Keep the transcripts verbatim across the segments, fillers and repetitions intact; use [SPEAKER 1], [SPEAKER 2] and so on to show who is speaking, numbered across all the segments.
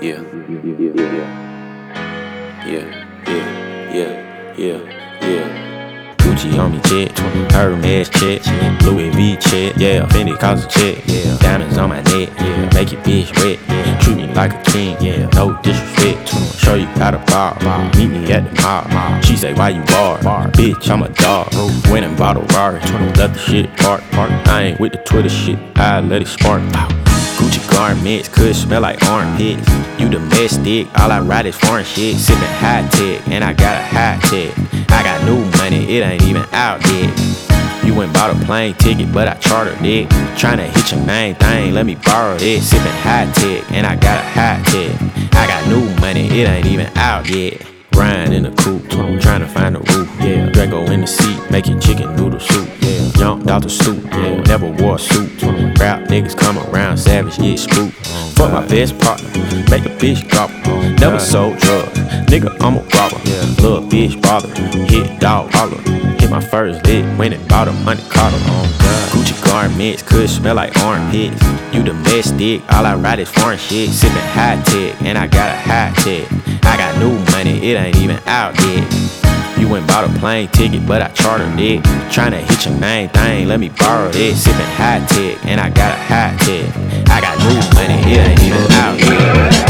[SPEAKER 1] Yeah, yeah, yeah, yeah, yeah, yeah, yeah. Gucci on me check, Hermes check, Louis V check, yeah, Fendi cause a check, yeah, diamonds on my neck, yeah, make your bitch wet, yeah, treat me like a king, yeah, no disrespect, show you how to bar, meet me at the mall, she say why you bar, bitch I'm a dog, went and bought a Rari, left the shit park, I ain't with the Twitter shit, I let it spark. Gucci garments could smell like armpits. You domestic, all I ride is foreign shit. Sippin' high tech, and I got a high tech. I got new money, it ain't even out yet. You went bought a plane ticket, but I chartered it. Tryna hit your main thing, let me borrow it. Sippin' high tech, and I got a high tech. I got new money, it ain't even out yet. Riding in the coupe, tryna find the roof, yeah. Draco in the seat, making chicken noodle soup, yeah. Jumped out the stoop, yeah. Never wore a suit. Rap niggas come around, savage, get spooked. Fuck my best partner, make a bitch drop her. Never sold drugs, nigga I'm a robber. Little bitch bother, hit dog holler. Hit my first lick, went and bought a money Carter. Gucci garments could smell like armpits. You domestic, all I ride is foreign shit. Sippin' high tech, and I got a high tech. I got new money, it ain't even out yet. You went bought a plane ticket, but I chartered it. Tryna hit your main thing, let me borrow it. Sippin' high tech, and I got a high tech. I got new money, it ain't even out yet.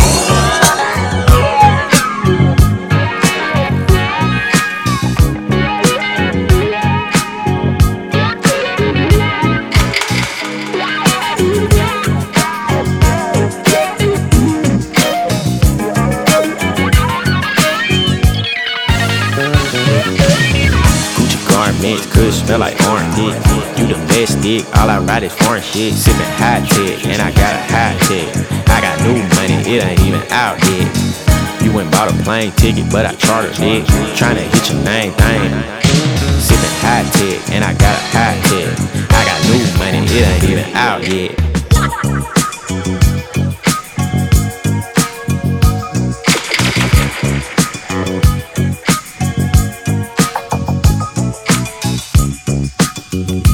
[SPEAKER 1] Garments could smell like orange dick. You domestic, all I ride is foreign shit. Sippin' high tech, and I got a high tech. I got new money, it ain't even out yet. You went bought a plane ticket, but I chartered it. Tryna hit your main thing. Sippin' high tech, and I got a high tech. I got new money, it ain't even out yet. Mm-hmm.